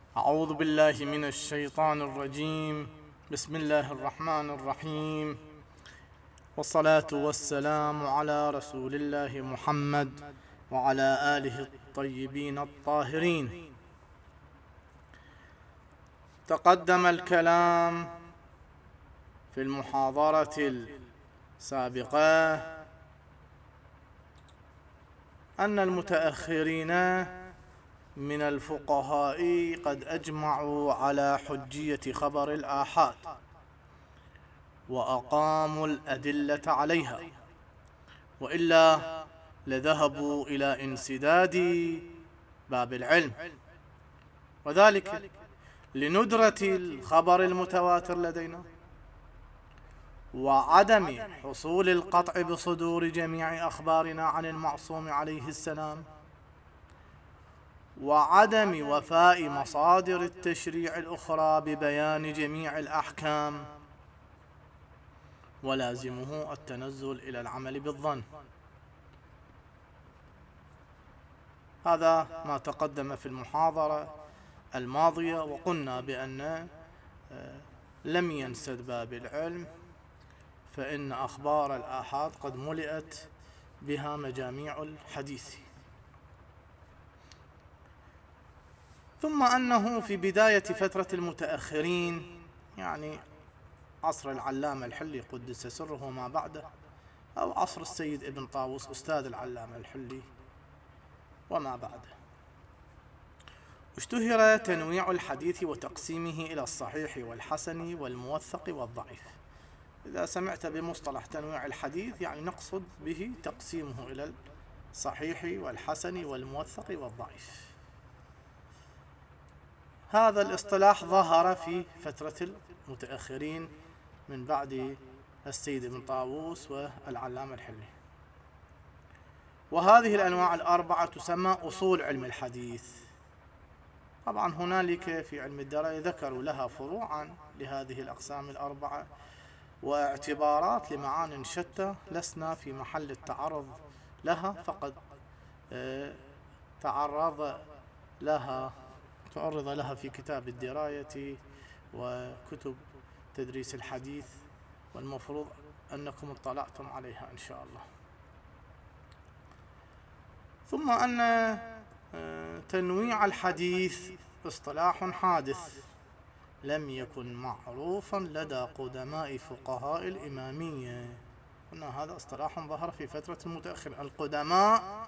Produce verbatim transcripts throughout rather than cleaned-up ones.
أعوذ بالله من الشيطان الرجيم. بسم الله الرحمن الرحيم، والصلاة والسلام على رسول الله محمد وعلى آله الطيبين الطاهرين. تقدم الكلام في المحاضرة السابقة أن المتأخرين من الفقهاء قد أجمعوا على حجية خبر الآحاد وأقاموا الأدلة عليها، وإلا لذهبوا إلى انسداد باب العلم، وذلك لندرة الخبر المتواتر لدينا وعدم حصول القطع بصدور جميع أخبارنا عن المعصوم عليه السلام، وعدم وفاء مصادر التشريع الأخرى ببيان جميع الأحكام، ولازمه التنزل إلى العمل بالظن. هذا ما تقدم في المحاضرة الماضية، وقلنا بأن لم ينسد باب العلم، فإن أخبار الآحاد قد ملئت بها مجاميع الحديث. ثم أنه في بداية فترة المتأخرين، يعني عصر العلامة الحلي قدس سره وما بعده، أو عصر السيد ابن طاووس أستاذ العلامة الحلي وما بعده، اشتهر تنويع الحديث وتقسيمه إلى الصحيح والحسن والموثق والضعيف. إذا سمعت بمصطلح تنويع الحديث يعني نقصد به تقسيمه إلى الصحيح والحسن والموثق والضعيف. هذا الاصطلاح ظهر في فترة المتأخرين من بعد السيد ابن طاووس والعلامة الحلي، وهذه الأنواع الأربعة تسمى أصول علم الحديث. طبعا هنالك في علم الدراية ذكروا لها فروعا لهذه الأقسام الأربعة واعتبارات لمعان شتى، لسنا في محل التعرض لها، فقد تعرض لها تعرض لها في كتاب الدراية وكتب تدريس الحديث، والمفروض أنكم اطلعتم عليها إن شاء الله. ثم أن تنويع الحديث اصطلاح حادث لم يكن معروفا لدى قدماء فقهاء الإمامية. أن هذا اصطلاح ظهر في فترة المتأخر. القدماء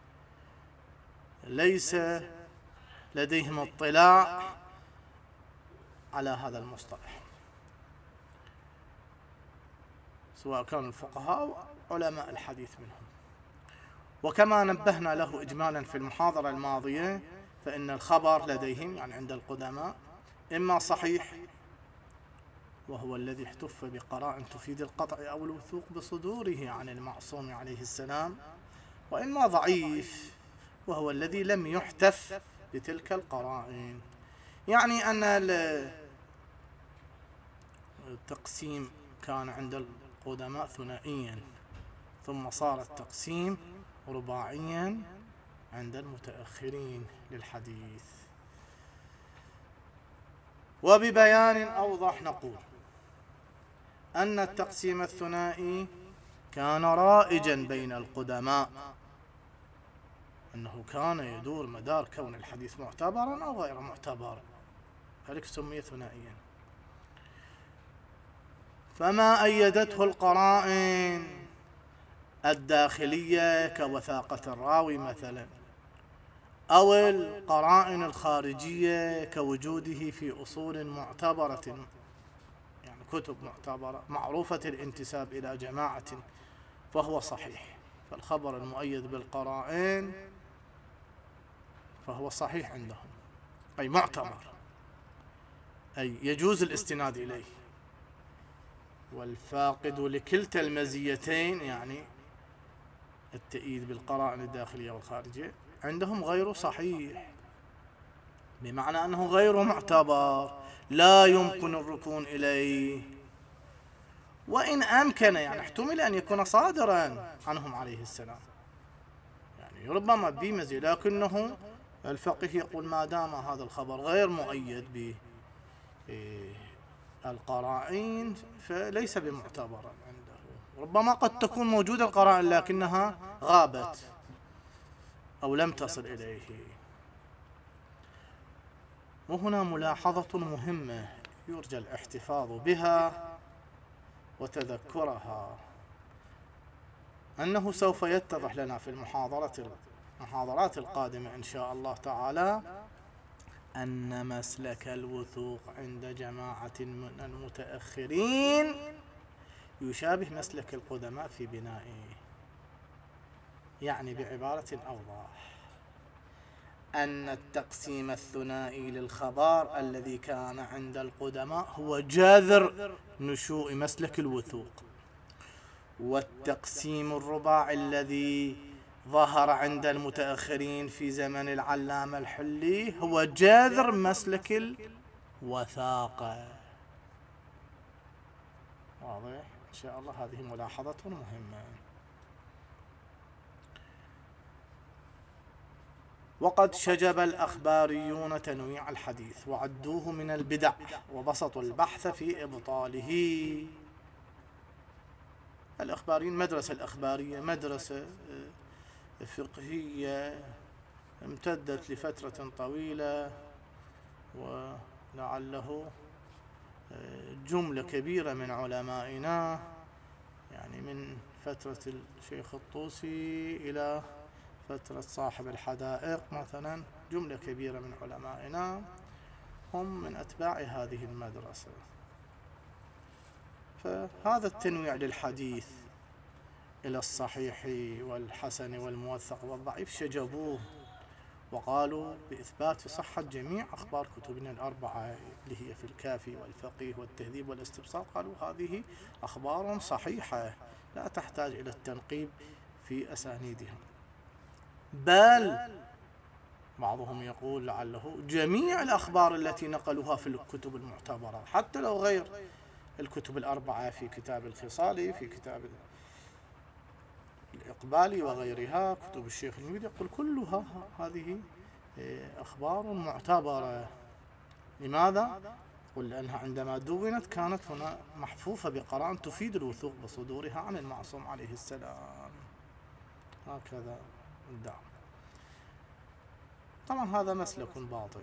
ليس لديهم اطلاع على هذا المصطلح، سواء كانوا الفقهاء أو علماء الحديث منهم. وكما نبهنا له إجمالا في المحاضرة الماضية، فإن الخبر لديهم يعني عند القدماء إما صحيح وهو الذي احتف بقراء تفيد القطع أو الوثوق بصدوره عن المعصوم عليه السلام، وإما ضعيف وهو الذي لم يحتف بتلك القرائن. يعني أن التقسيم كان عند القدماء ثنائيا، ثم صار التقسيم رباعيا عند المتأخرين للحديث. وببيان أوضح نقول أن التقسيم الثنائي كان رائجا بين القدماء، أنه كان يدور مدار كون الحديث معتبرا أو غير معتبر، ذلك سمي ثنائيا. فما أيدته القرائن الداخلية كوثاقة الراوي مثلا، أو القرائن الخارجية كوجوده في أصول معتبرة، يعني كتب معتبرة معروفة الانتساب إلى جماعة، فهو صحيح. فالخبر المؤيد بالقرائن فهو صحيح عندهم، أي معتبر، أي يجوز الاستناد إليه. والفاقد لكلتا المزيتين، يعني التأييد بالقرائن الداخلية والخارجية، عندهم غير صحيح، بمعنى أنه غير معتبر، لا يمكن الركون إليه، وإن أمكن يعني احتمل أن يكون صادرا عنهم عليه السلام، يعني ربما بمزي، لكنه الفقيه يقول ما دام هذا الخبر غير مؤيد بالقرائن فليس بمعتبرا عنده. ربما قد تكون موجودة القرائن لكنها غابت أو لم تصل إليه. وهنا ملاحظة مهمة يرجى الاحتفاظ بها وتذكرها، أنه سوف يتضح لنا في المحاضرة المحاضرات القادمة إن شاء الله تعالى أن مسلك الوثوق عند جماعة من المتأخرين يشابه مسلك القدماء في بنائه. يعني بعبارة أوضح أن التقسيم الثنائي للخبر الذي كان عند القدماء هو جاذر نشوء مسلك الوثوق، والتقسيم الرباعي الذي ظهر عند المتأخرين في زمن العلامة الحلي هو جاذر مسلك الوثاقة. واضح؟ إن شاء الله هذه ملاحظة مهمة. وقد شجب الأخباريون تنويع الحديث وعدوه من البدع وبسطوا البحث في إبطاله. الأخباريين مدرسة الأخبارية مدرسة فقهية امتدت لفترة طويلة، ولعله جملة كبيرة من علمائنا يعني من فترة الشيخ الطوسي إلى فترة صاحب الحدائق مثلا، جملة كبيرة من علمائنا هم من أتباع هذه المدرسة. فهذا التنويع للحديث إلى الصحيح والحسن والموثق والضعيف شجبوه وقالوا بإثبات صحة جميع أخبار كتبنا الأربعة اللي هي في الكافي والفقيه والتهذيب والاستبصار. قالوا هذه أخبار صحيحة لا تحتاج إلى التنقيب في أسانيدها، بل بعضهم يقول لعله جميع الأخبار التي نقلوها في الكتب المعتبرة حتى لو غير الكتب الأربعة، في كتاب الخصالي، في كتاب الإقبالي وغيرها، كتب الشيخ الميدي، يقول كلها هذه أخبار معتبرة. لماذا؟ قل لأنها عندما دونت كانت هنا محفوفة بقرائن تفيد الوثوق بصدورها عن المعصوم عليه السلام. هكذا الدعوة. طبعا هذا مسلك باطل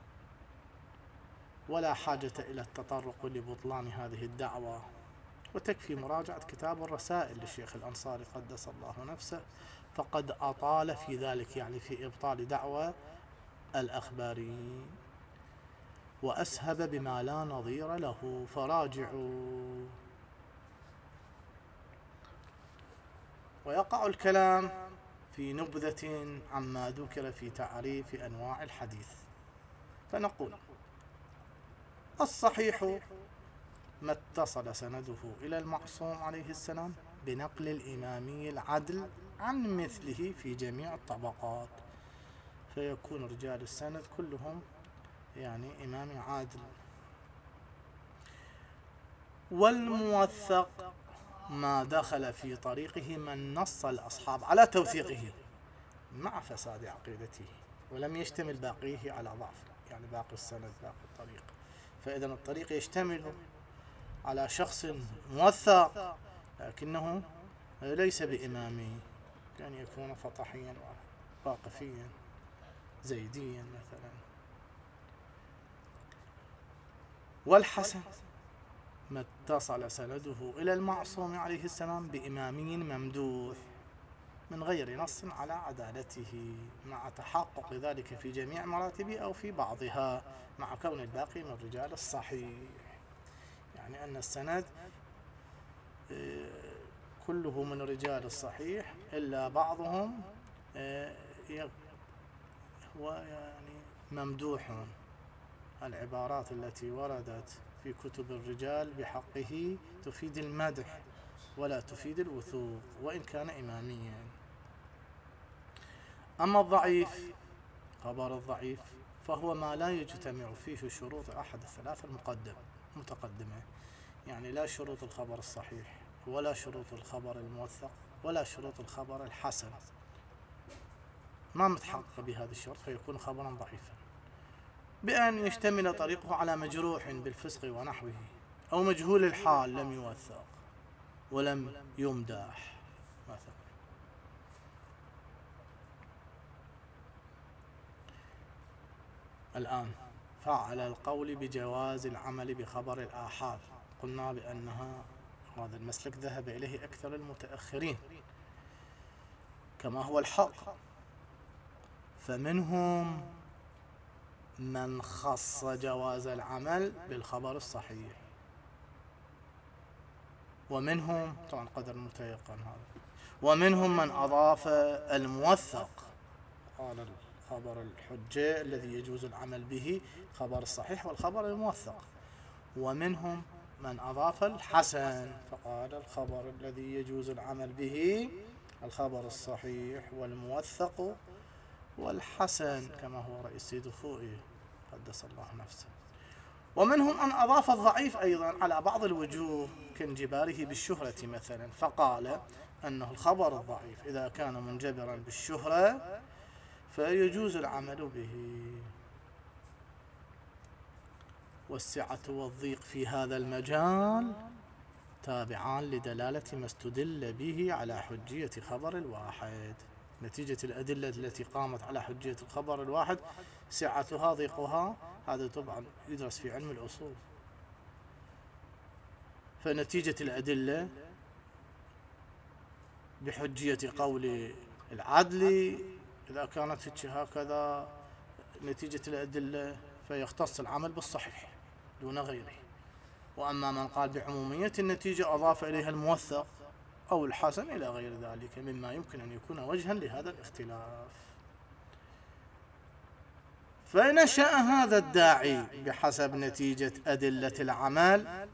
ولا حاجة إلى التطرق لبطلان هذه الدعوة، وتكفي مراجعة كتاب الرسائل للشيخ الأنصاري قدس الله نفسه، فقد أطال في ذلك يعني في إبطال دعوة الأخباريين وأسهب بما لا نظير له، فراجعوا. ويقع الكلام في نبذة عما ذكر في تعريف أنواع الحديث، فنقول الصحيح ما اتصل سنده إلى المعصوم عليه السلام بنقل الإمامي العدل عن مثله في جميع الطبقات، فيكون رجال السند كلهم يعني إمام عادل. والموثق ما دخل في طريقه من نص الأصحاب على توثيقه مع فساد عقيدته ولم يشتمل باقيه على ضعف، يعني باقي السند باقي الطريق. فإذا الطريق يشتمل على شخص موثق لكنه ليس بإمامي، كان يكون فطحيا واقفيا زيديا مثلا. والحسن ما اتصل سنده إلى المعصوم عليه السلام بإمامي ممدوح من غير نص على عدالته مع تحقق ذلك في جميع مراتبه أو في بعضها، مع كون الباقي من رجال الصحيح. يعني أن السند كله من رجال الصحيح إلا بعضهم هو يعني ممدوح. العبارات التي وردت في كتب الرجال بحقه تفيد المدح ولا تفيد الوثوق وإن كان إماميا. أما الضعيف، خبر الضعيف فهو ما لا يجتمع فيه شروط أحد الثلاث المقدم متقدمة، يعني لا شروط الخبر الصحيح ولا شروط الخبر الموثق ولا شروط الخبر الحسن، ما متحقق بهذا الشرط فيكون خبرا ضعيفا، بأن يشتمل طريقه على مجروح بالفسق ونحوه، أو مجهول الحال لم يوثق ولم يمدح مثلا. الآن فعلى القول بجواز العمل بخبر الآحاد، قلنا بأنها هذا المسلك ذهب إليه أكثر المتأخرين كما هو الحق، فمنهم من خص جواز العمل بالخبر الصحيح، ومنهم طبعا قدر متيقن هذا، ومنهم من أضاف الموثق، قال الخبر الحجة الذي يجوز العمل به خبر الصحيح والخبر الموثق، ومنهم من أضاف الحسن فقال الخبر الذي يجوز العمل به الخبر الصحيح والموثق والحسن، كما هو رئيس سيد الخوئي قدس الله نفسه. ومنهم أن أضاف الضعيف أيضا على بعض الوجوه كانجباره بالشهرة مثلا، فقال أنه الخبر الضعيف إذا كان منجبرا بالشهرة فيجوز العمل به. والسعة والضيق في هذا المجال تابعان لدلالة ما استدل به على حجية خبر الواحد. نتيجة الأدلة التي قامت على حجية الخبر الواحد سعتها ضيقها، هذا طبعا يدرس في علم الأصول. فنتيجة الأدلة بحجية قول العدل إذا كانت هكذا نتيجة الأدلة فيختص العمل بالصحيح دون غيره. وأما من قال بعمومية النتيجة أضاف إليها الموثق أو الحسن إلى غير ذلك مما يمكن أن يكون وجها لهذا الاختلاف. فنشأ هذا الداعي بحسب نتيجة أدلة العمل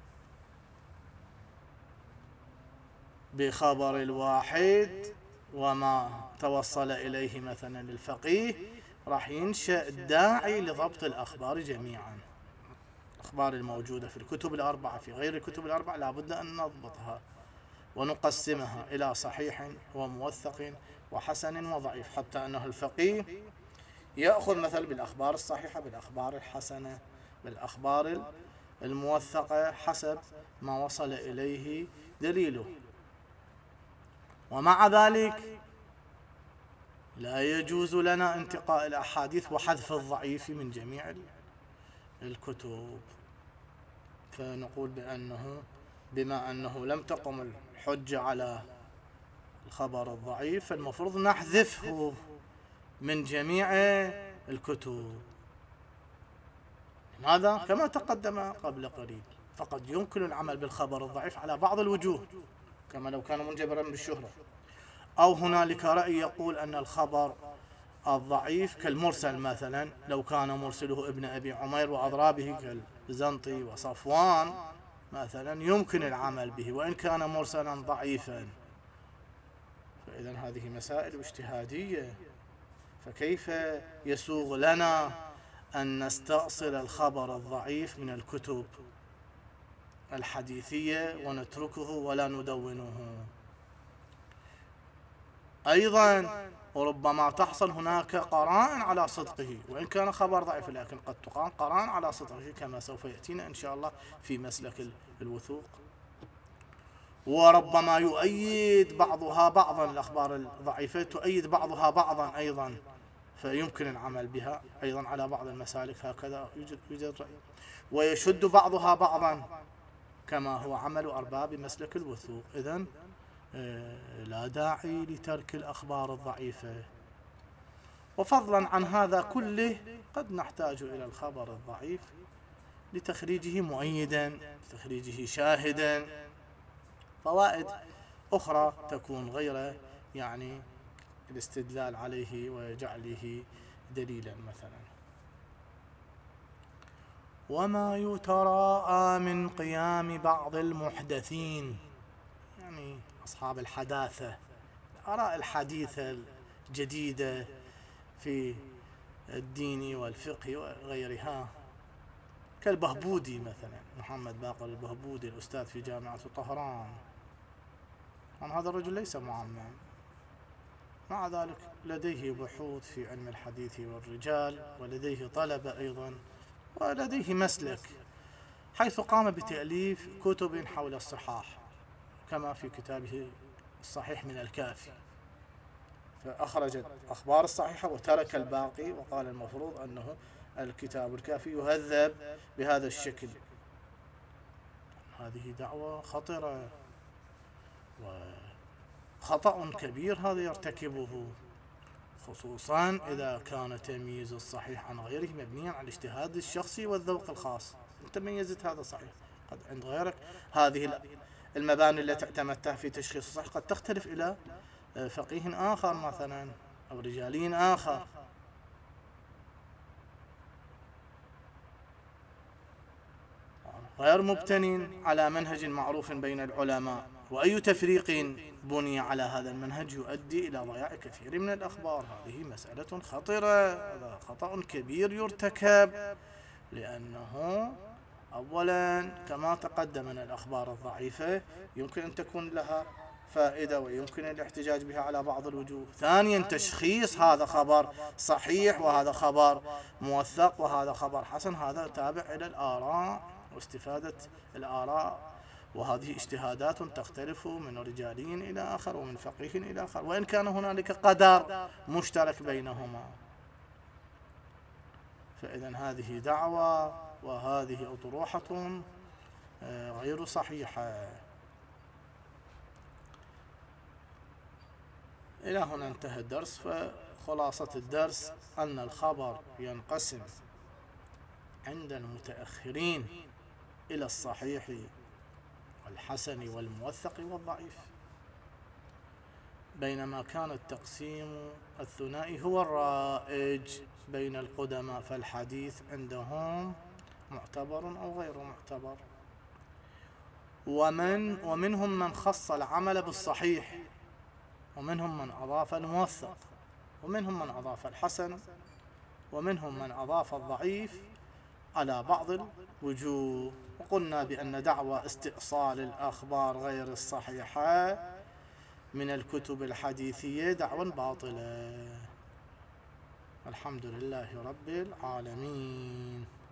بخبر الواحد وما توصل إليه مثلا الفقيه، راح ينشأ الداعي لضبط الأخبار جميعا. الأخبار الموجودة في الكتب الأربعة في غير الكتب الأربعة لابد أن نضبطها ونقسمها إلى صحيح وموثق وحسن وضعيف، حتى أنه الفقيه يأخذ مثل بالأخبار الصحيحة بالأخبار الحسنة بالأخبار الموثقة حسب ما وصل إليه دليله. ومع ذلك لا يجوز لنا انتقاء الأحاديث وحذف الضعيف من جميع الكتب، فنقول بأنه بما أنه لم تقم الحجة على الخبر الضعيف فالمفروض نحذفه من جميع الكتب. هذا كما تقدم قبل قليل، فقد يمكن العمل بالخبر الضعيف على بعض الوجوه كما لو كان منجبرا بالشهرة، أو هنالك رأي يقول أن الخبر الضعيف كالمرسل مثلا لو كان مرسله ابن أبي عمير وأضرابه كالزنطي وصفوان مثلا يمكن العمل به وإن كان مرسلا ضعيفا. فإذا هذه مسائل اجتهادية، فكيف يسوغ لنا أن نستأصل الخبر الضعيف من الكتب الحديثية ونتركه ولا ندونه؟ أيضا وربما تحصل هناك قرائن على صدقه وإن كان خبر ضعيف، لكن قد تقام قرائن على صدقه كما سوف يأتينا إن شاء الله في مسلك الوثوق. وربما يؤيد بعضها بعضا، الأخبار الضعيفة تؤيد بعضها بعضا أيضا، فيمكن العمل بها أيضا على بعض المسالك، هكذا يوجد رأي. ويشد بعضها بعضا كما هو عمل أرباب مسلك الوثوق. إذن لا داعي لترك الأخبار الضعيفة. وفضلا عن هذا كله قد نحتاج إلى الخبر الضعيف لتخريجه مؤيدا، لتخريجه شاهدا، فوائد أخرى تكون غير يعني الاستدلال عليه وجعله دليلا مثلا. وما يتراءى من قيام بعض المحدثين، يعني أصحاب الحداثة، الآراء الحديثة الجديدة في الدين والفقه وغيرها، كالبهبودي مثلا، محمد باقر البهبودي الأستاذ في جامعة طهران. عن هذا الرجل ليس معمم، مع ذلك لديه بحوث في علم الحديث والرجال، ولديه طلبة أيضا، ولديه مسلك، حيث قام بتأليف كتب حول الصحاح، كما في كتابه الصحيح من الكافي، فأخرج الأخبار الصحيحة وترك الباقي، وقال المفروض أنه الكتاب الكافي يهذب بهذا الشكل. هذه دعوة خطرة وخطأ كبير هذا يرتكبه، خصوصا إذا كان تمييز الصحيح عن غيره مبنيا على الاجتهاد الشخصي والذوق الخاص. أنت ميزت هذا صحيح، قد عند غيرك هذه المباني التي اعتمدتها في تشخيص الصحيح قد تختلف إلى فقيه آخر مثلا أو رجالي آخر. غير مبتنين على منهج معروف بين العلماء، وأي تفريق بني على هذا المنهج يؤدي إلى ضياع كثير من الأخبار. هذه مسألة خطرة، هذا خطأ كبير يرتكب، لأنه أولا كما تقدم من الأخبار الضعيفة يمكن أن تكون لها فائدة ويمكن الاحتجاج بها على بعض الوجوه. ثانيا تشخيص هذا خبر صحيح وهذا خبر موثق وهذا خبر حسن، هذا تابع إلى الآراء واستفادة الآراء، وهذه اجتهادات تختلف من رجالي إلى آخر ومن فقيه إلى آخر، وإن كان هنالك قدر مشترك بينهما. فإذا هذه دعوة وهذه أطروحة غير صحيحة. إلى هنا انتهى الدرس. فخلاصة الدرس أن الخبر ينقسم عند المتأخرين إلى الصحيح والحسن والموثق والضعيف، بينما كان التقسيم الثنائي هو الرائج بين القدماء، فالحديث عندهم معتبر أو غير معتبر. ومن ومنهم من خص العمل بالصحيح، ومنهم من أضاف الموثق، ومنهم من أضاف الحسن، ومنهم من أضاف الضعيف على بعض الوجوه. وقلنا بأن دعوى استئصال الأخبار غير الصحيحة من الكتب الحديثية دعوى باطلة. الحمد لله رب العالمين.